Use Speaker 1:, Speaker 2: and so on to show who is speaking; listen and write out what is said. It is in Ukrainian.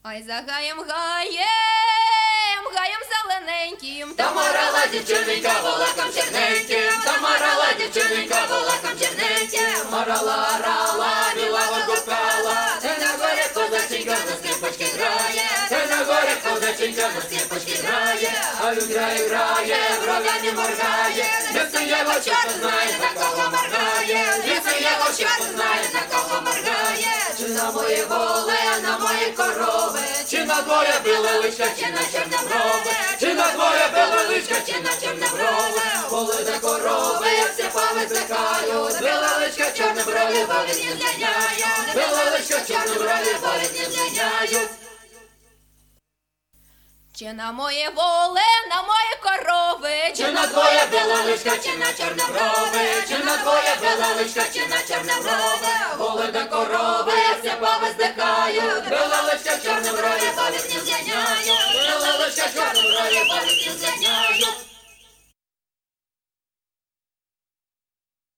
Speaker 1: Ай за гаєм, гаєм зелененьким.
Speaker 2: Там орала дівчиненька волоком черненьким, там орала дівчиненька волоком черненьким. Орала, білава гукала, та на горі козаченька на скрипочки грає, та на горі козаченька на скрипочки грає. А він грає, бров'ями моргає, ліце його чорт знає, на кого моргає, ліце його чорт знає, на кого моргає. Чи на мої воли, на мої корови, чи на двоє білоличка, чи на чорноброви, чи на двоє білоличка, чи на чорноброви. Воли та корови, як все повисихають, білоличка, чорноброві, бовід не зганяють, білоличка, чорноброві, бовід не зганяють.
Speaker 1: Чи на мої воли, на мої корови,
Speaker 2: Чи на твоє білоличка, чи на чорноброви, чи на твоє білоличка, чи на чорноброви. Воли та корови, як все повиздихають, білоличка, чорноброві, бовід не зганяють.